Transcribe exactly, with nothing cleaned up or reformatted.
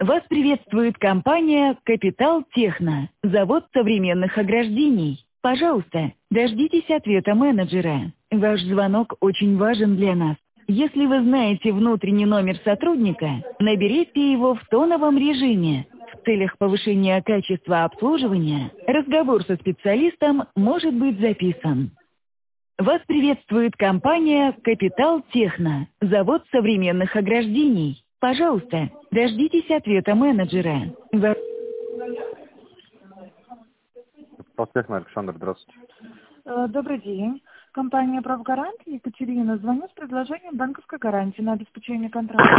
Вас приветствует компания «Капитал Техно», завод современных ограждений. Пожалуйста, дождитесь ответа менеджера. Ваш звонок очень важен для нас. Если вы знаете внутренний номер сотрудника, наберите его в тоновом режиме. В целях повышения качества обслуживания разговор со специалистом может быть записан. Вас приветствует компания «Капитал Техно», завод современных ограждений. Пожалуйста, дождитесь ответа менеджера. Во- Полтехно, Александр, здравствуйте. Э, Добрый день. Компания «Правгарант», Екатерина. Звоню с предложением банковской гарантии на обеспечение контракта.